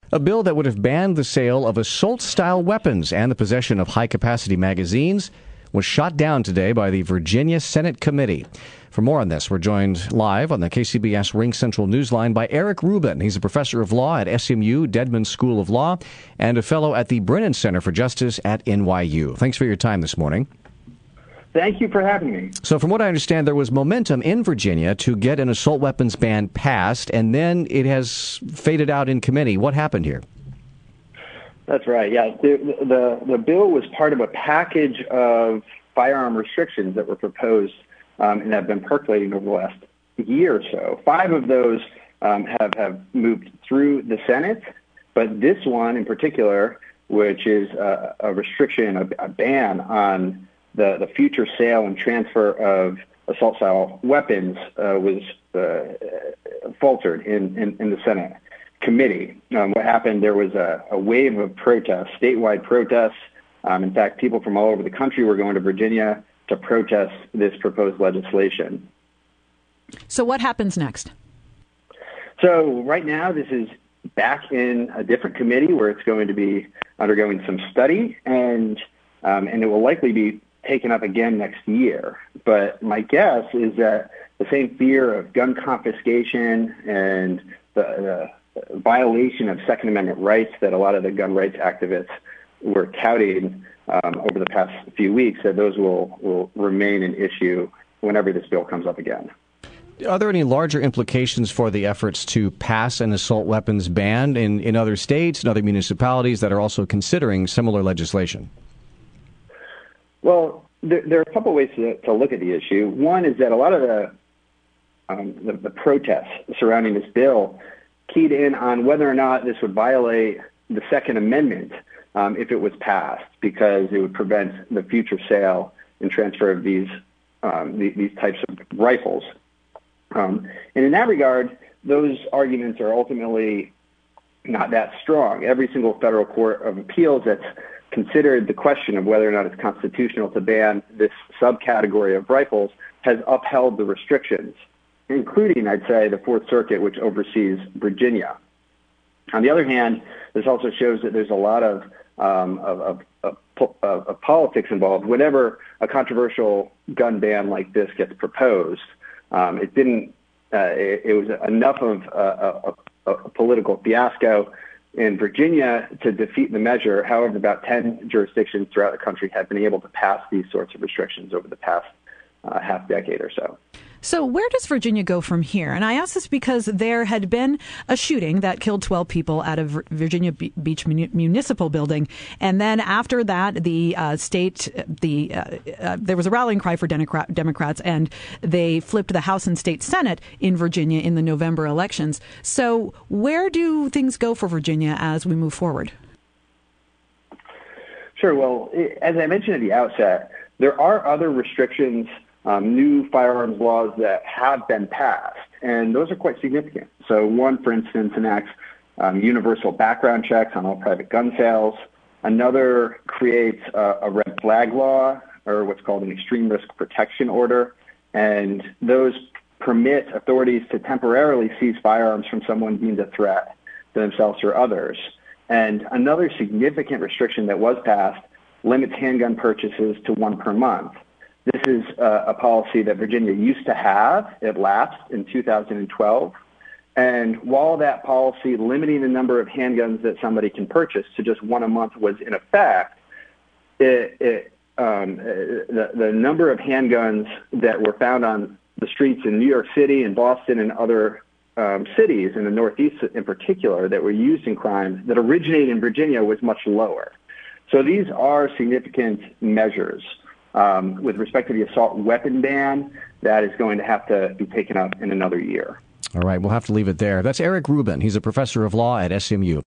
A bill that would have banned the sale of assault-style weapons and the possession of high-capacity magazines was shot down today by the Virginia Senate Committee. For more on this, we're joined live on the KCBS Ring Central Newsline by Eric Rubin. He's a professor of law at SMU Dedman School of Law and a fellow at the Brennan Center for Justice at NYU. Thanks for your time this morning. Thank you for having me. So from what I understand, there was momentum in Virginia to get an assault weapons ban passed, and then it has faded out in committee. What happened here? That's right. Yeah, the bill was part of a package of firearm restrictions that were proposed and have been percolating over the last year or so. 5 of those have moved through the Senate, but this one in particular, which is a restriction, a ban on the future sale and transfer of assault-style weapons, was faltered in the Senate committee. What happened, there was a wave of protests, statewide protests. In fact, people from all over the country were going to Virginia to protest this proposed legislation. So what happens next? So right now, this is back in a different committee where it's going to be undergoing some study, and it will likely be taken up again next year. But my guess is that the same fear of gun confiscation and the violation of Second Amendment rights that a lot of the gun rights activists were touting over the past few weeks, that those will remain an issue whenever this bill comes up again. Are there any larger implications for the efforts to pass an assault weapons ban in other states and other municipalities that are also considering similar legislation? Well, there are a couple ways to look at the issue. One is that a lot of the protests surrounding this bill keyed in on whether or not this would violate the Second Amendment if it was passed, because it would prevent the future sale and transfer of these types of rifles. And in that regard, those arguments are ultimately not that strong. Every single federal court of appeals that's considered the question of whether or not it's constitutional to ban this subcategory of rifles has upheld the restrictions, including, I'd say, the Fourth Circuit, which oversees Virginia. On the other hand, this also shows that there's a lot of politics involved. Whenever a controversial gun ban like this gets proposed, it was enough of a political fiasco in Virginia to defeat the measure. However, about 10 jurisdictions throughout the country have been able to pass these sorts of restrictions over the past half decade or so. So where does Virginia go from here? And I ask this because there had been a shooting that killed 12 people at a Virginia Beach municipal building. And then after that, the there was a rallying cry for Democrats, and they flipped the House and State Senate in Virginia in the November elections. So where do things go for Virginia as we move forward? Sure. Well, as I mentioned at the outset, there are other restrictions, new firearms laws that have been passed, and those are quite significant. So one, for instance, enacts universal background checks on all private gun sales. Another creates a red flag law, or what's called an extreme risk protection order, and those permit authorities to temporarily seize firearms from someone deemed a threat to themselves or others. And another significant restriction that was passed limits handgun purchases to 1 per month. This is a policy that Virginia used to have. It lapsed in 2012. And while that policy limiting the number of handguns that somebody can purchase to just 1 a month was in effect, the number of handguns that were found on the streets in New York City and Boston and other cities in the Northeast in particular that were used in crimes that originated in Virginia was much lower. So these are significant measures. With respect to the assault weapon ban, that is going to have to be taken up in another year. All right, we'll have to leave it there. That's Eric Rubin. He's a professor of law at SMU.